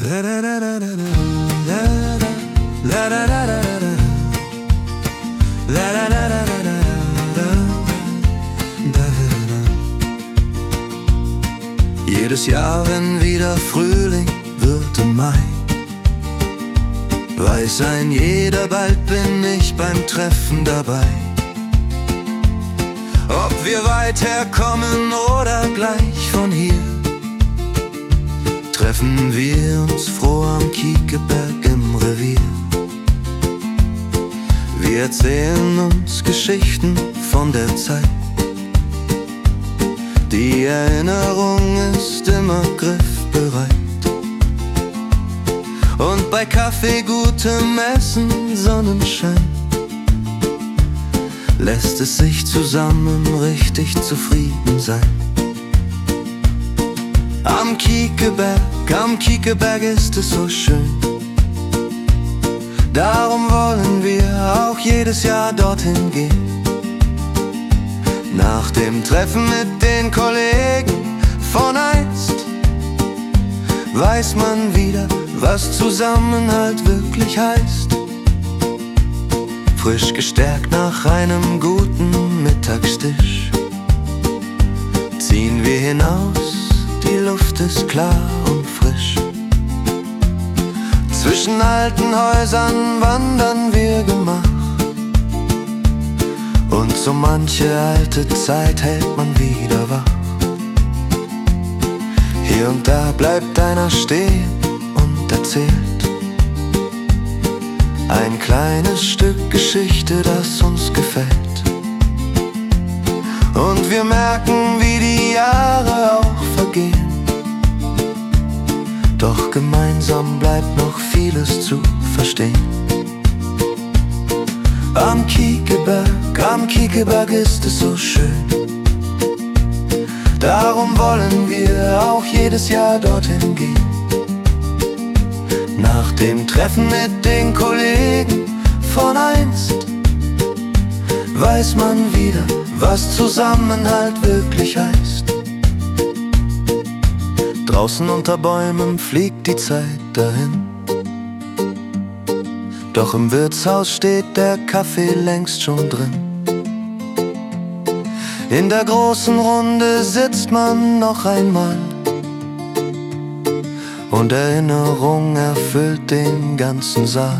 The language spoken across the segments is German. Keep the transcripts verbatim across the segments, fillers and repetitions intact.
Jedes Jahr, wenn wieder Frühling wird im Mai, weiß ein jeder, bald bin ich beim Treffen dabei. Ob wir weit herkommen oder gleich von hier, treffen wir uns froh am Kiekeberg im Revier. Wir erzählen uns Geschichten von der Zeit. Die Erinnerung ist immer griffbereit. Und bei Kaffee, gutem Essen, Sonnenschein, lässt es sich zusammen richtig zufrieden sein. Am Kiekeberg, am Kiekeberg ist es so schön. Darum wollen wir auch jedes Jahr dorthin gehen. Nach dem Treffen mit den Kollegen von einst weiß man wieder, was Zusammenhalt wirklich heißt. Frisch gestärkt nach einem guten Mittagstisch ziehen wir hinaus, die Luft ist klar und frisch. Zwischen alten Häusern wandern wir gemach, und so manche alte Zeit hält man wieder wach. Hier und da bleibt einer stehen und erzählt ein kleines Stück Geschichte, das uns gefällt. Und wir merken, wie die Jahre auch vergehen, doch gemeinsam bleibt noch vieles zu verstehen. Am Kiekeberg, am Kiekeberg ist es so schön. Darum wollen wir auch jedes Jahr dorthin gehen. Nach dem Treffen mit den Kollegen von einst weiß man wieder, was Zusammenhalt wirklich heißt. Draußen unter Bäumen fliegt die Zeit dahin, doch im Wirtshaus steht der Kaffee längst schon drin. In der großen Runde sitzt man noch einmal und Erinnerung erfüllt den ganzen Saal.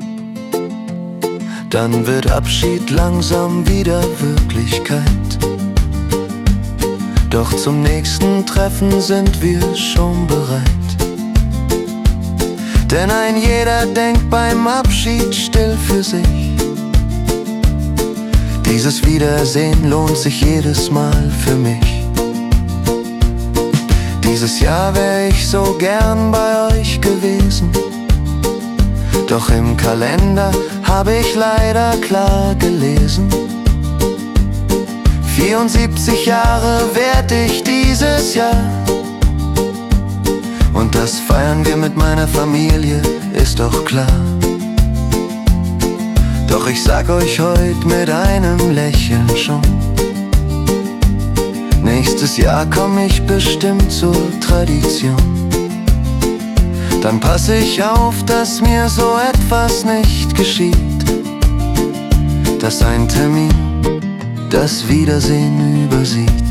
Dann wird Abschied langsam wieder Wirklichkeit, doch zum nächsten Treffen sind wir schon bereit. Denn ein jeder denkt beim Abschied still für sich. Dieses Wiedersehen lohnt sich jedes Mal für mich. Dieses Jahr wär ich so gern bei euch gewesen, doch im Kalender habe ich leider klar gelesen: vierundsiebzig Jahre werd ich dieses Jahr. Und das feiern wir mit meiner Familie, ist doch klar. Doch ich sag euch heut mit einem Lächeln schon: nächstes Jahr komm ich bestimmt zur Tradition. Dann passe ich auf, dass mir so etwas nicht geschieht, dass ein Termin das Wiedersehen übersieht.